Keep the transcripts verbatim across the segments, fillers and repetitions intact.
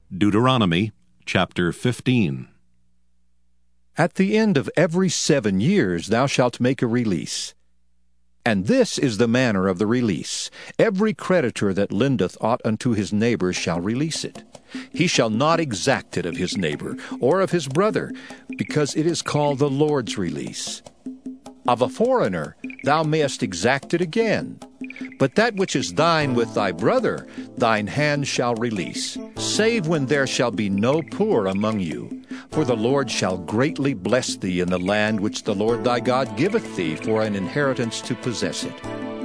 Deuteronomy chapter fifteen. At the end of every seven years thou shalt make a release. And this is the manner of the release. Every creditor that lendeth aught unto his neighbor shall release it. He shall not exact it of his neighbor, or of his brother, because it is called the Lord's release. Of a foreigner thou mayest exact it again. But that which is thine with thy brother, thine hand shall release, save when there shall be no poor among you. For the Lord shall greatly bless thee in the land which the Lord thy God giveth thee for an inheritance to possess it.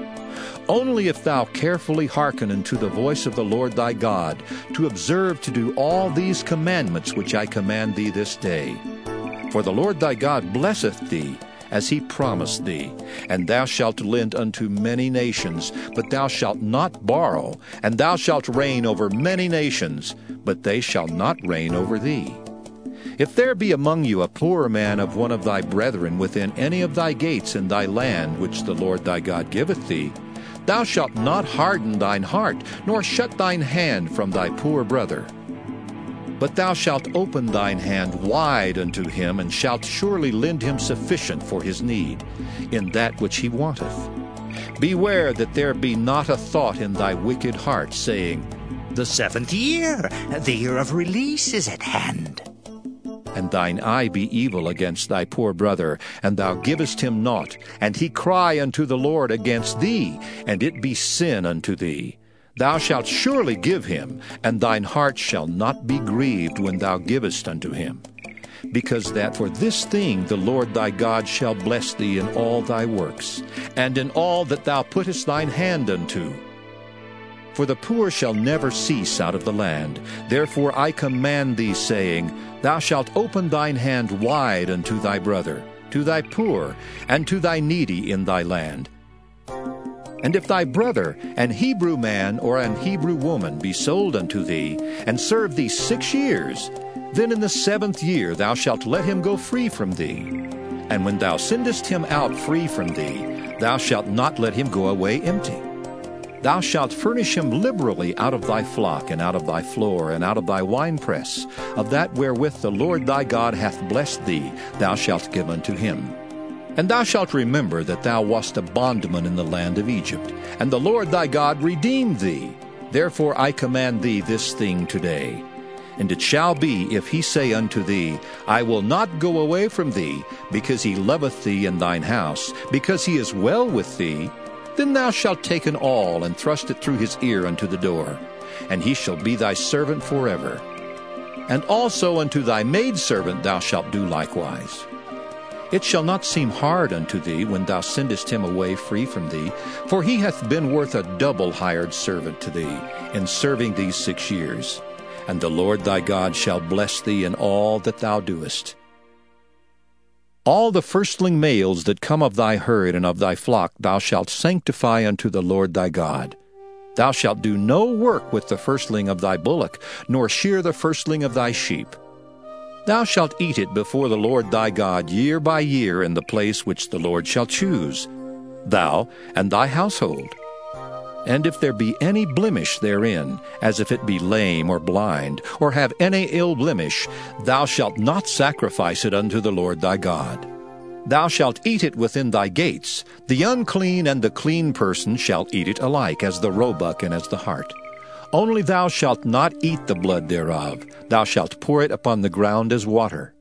Only if thou carefully hearken unto the voice of the Lord thy God, to observe to do all these commandments which I command thee this day. For the Lord thy God blesseth thee, as he promised thee, and thou shalt lend unto many nations, but thou shalt not borrow, and thou shalt reign over many nations, but they shall not reign over thee. If there be among you a poor man of one of thy brethren within any of thy gates in thy land which the Lord thy God giveth thee, thou shalt not harden thine heart, nor shut thine hand from thy poor brother. But thou shalt open thine hand wide unto him, and shalt surely lend him sufficient for his need, in that which he wanteth. Beware that there be not a thought in thy wicked heart, saying, The seventh year, the year of release, is at hand. And thine eye be evil against thy poor brother, and thou givest him naught, and he cry unto the Lord against thee, and it be sin unto thee. Thou shalt surely give him, and thine heart shall not be grieved when thou givest unto him. Because that for this thing the Lord thy God shall bless thee in all thy works, and in all that thou puttest thine hand unto. For the poor shall never cease out of the land. Therefore I command thee, saying, Thou shalt open thine hand wide unto thy brother, to thy poor, and to thy needy in thy land. And if thy brother, an Hebrew man or an Hebrew woman, be sold unto thee, and serve thee six years, then in the seventh year thou shalt let him go free from thee. And when thou sendest him out free from thee, thou shalt not let him go away empty. Thou shalt furnish him liberally out of thy flock, and out of thy floor, and out of thy winepress. Of that wherewith the Lord thy God hath blessed thee, thou shalt give unto him. And thou shalt remember that thou wast a bondman in the land of Egypt, and the Lord thy God redeemed thee. Therefore I command thee this thing today. And it shall be, if he say unto thee, I will not go away from thee, because he loveth thee in thine house, because he is well with thee, then thou shalt take an awl, and thrust it through his ear unto the door, and he shall be thy servant forever. And also unto thy maidservant thou shalt do likewise. It shall not seem hard unto thee when thou sendest him away free from thee, for he hath been worth a double hired servant to thee, in serving these six years. And the Lord thy God shall bless thee in all that thou doest. All the firstling males that come of thy herd and of thy flock thou shalt sanctify unto the Lord thy God. Thou shalt do no work with the firstling of thy bullock, nor shear the firstling of thy sheep. Thou shalt eat it before the Lord thy God year by year in the place which the Lord shall choose, thou and thy household. And if there be any blemish therein, as if it be lame or blind, or have any ill blemish, thou shalt not sacrifice it unto the Lord thy God. Thou shalt eat it within thy gates. The unclean and the clean person shall eat it alike, as the roebuck and as the hart. Only thou shalt not eat the blood thereof. Thou shalt pour it upon the ground as water.